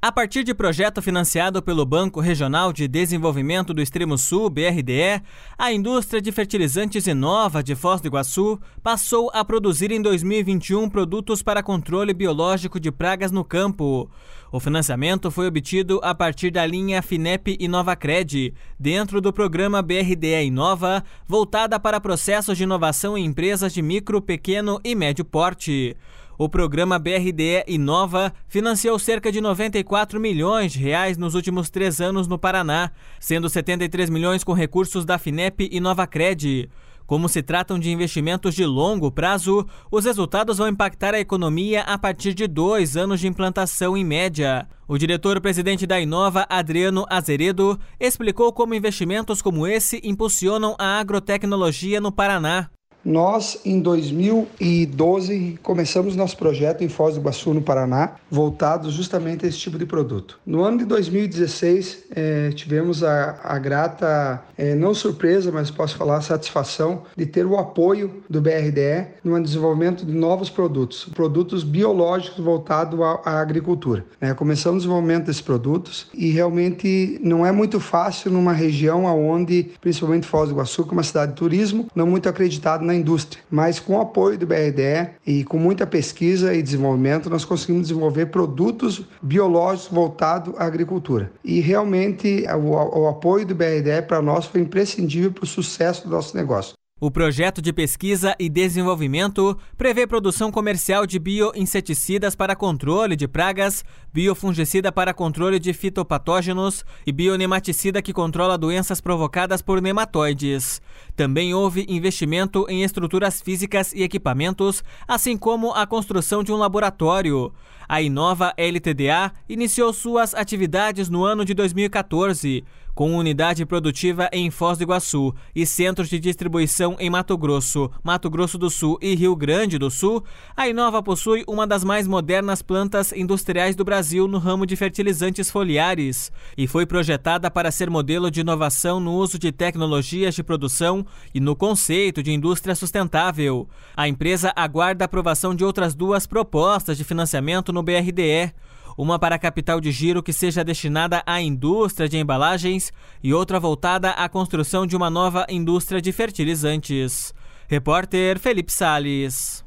A partir de projeto financiado pelo Banco Regional de Desenvolvimento do Extremo Sul, BRDE, a indústria de fertilizantes Inova de Foz do Iguaçu passou a produzir em 2021 produtos para controle biológico de pragas no campo. O financiamento foi obtido a partir da linha FINEP InovaCred, dentro do programa BRDE Inova, voltada para processos de inovação em empresas de micro, pequeno e médio porte. O programa BRDE Inova financiou cerca de 94 milhões de reais nos últimos 3 anos no Paraná, sendo 73 milhões com recursos da FINEP InovaCred. Como se tratam de investimentos de longo prazo, os resultados vão impactar a economia a partir de 2 anos de implantação em média. O diretor-presidente da Inova, Adriano Azeredo, explicou como investimentos como esse impulsionam a agrotecnologia no Paraná. Nós, em 2012, começamos nosso projeto em Foz do Iguaçu, no Paraná, voltado justamente a esse tipo de produto. No ano de 2016, tivemos a grata, não surpresa, mas posso falar satisfação, de ter o apoio do BRDE no desenvolvimento de novos produtos biológicos voltados à agricultura. Começamos o desenvolvimento desses produtos e realmente não é muito fácil numa região onde, principalmente Foz do Iguaçu, que é uma cidade de turismo, não muito acreditada na indústria, mas com o apoio do BRDE e com muita pesquisa e desenvolvimento, nós conseguimos desenvolver produtos biológicos voltados à agricultura. E realmente o apoio do BRDE para nós foi imprescindível para o sucesso do nosso negócio. O projeto de pesquisa e desenvolvimento prevê produção comercial de bioinseticidas para controle de pragas, biofungicida para controle de fitopatógenos e bionematicida que controla doenças provocadas por nematóides. Também houve investimento em estruturas físicas e equipamentos, assim como a construção de um laboratório. A Inova LTDA iniciou suas atividades no ano de 2014, com unidade produtiva em Foz do Iguaçu e centros de distribuição em Mato Grosso, Mato Grosso do Sul e Rio Grande do Sul. A Inova possui uma das mais modernas plantas industriais do Brasil no ramo de fertilizantes foliares e foi projetada para ser modelo de inovação no uso de tecnologias de produção e no conceito de indústria sustentável. A empresa aguarda a aprovação de outras 2 propostas de financiamento no BRDE. Uma para a capital de giro que seja destinada à indústria de embalagens e outra voltada à construção de uma nova indústria de fertilizantes. Repórter Felipe Salles.